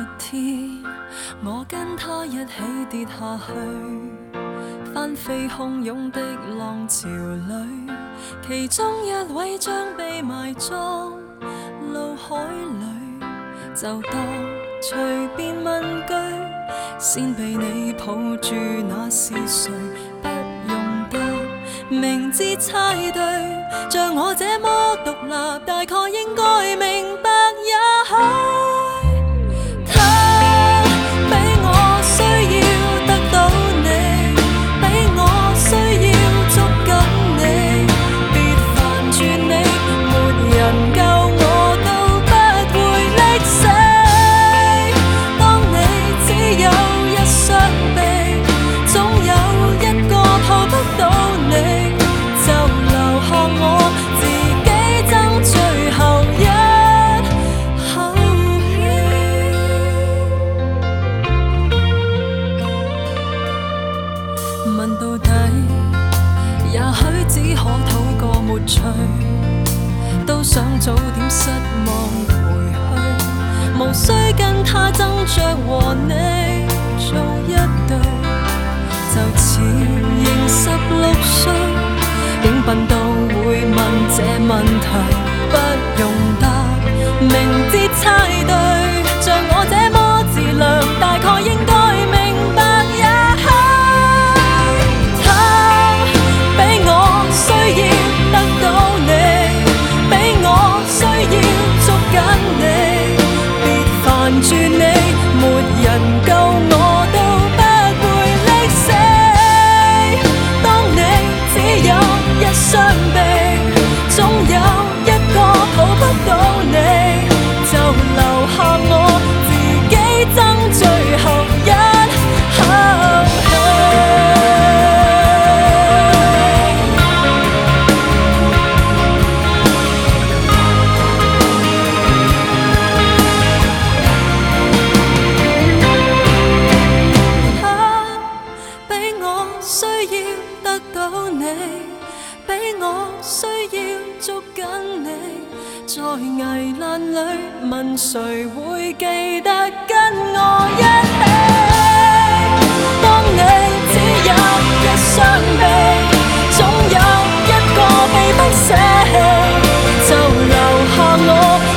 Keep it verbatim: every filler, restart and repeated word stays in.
天，我跟他一起跌下去，翻飛洶湧的浪潮裏，其中一位將被埋葬怒海裏，就當隨便問句，先被你抱住那是誰？不用答，明知猜對，像我這麼獨立，大概應該明白也許。問到底，也許只可討個沒趣，都想早點失望回去，無需跟他爭着和你做一對，就似仍十六歲，竟笨到會問這問題，不用答，明知猜對，像我這麼自量，大概應該明白也許。住你，沒人救我都不會溺死。當你只有一雙臂，總有一個抱不到你，就留下我自己爭最後一口氣。在危難裏，問誰會記得跟我一起？當你只有一雙臂，總有一個被不捨棄，就留下我。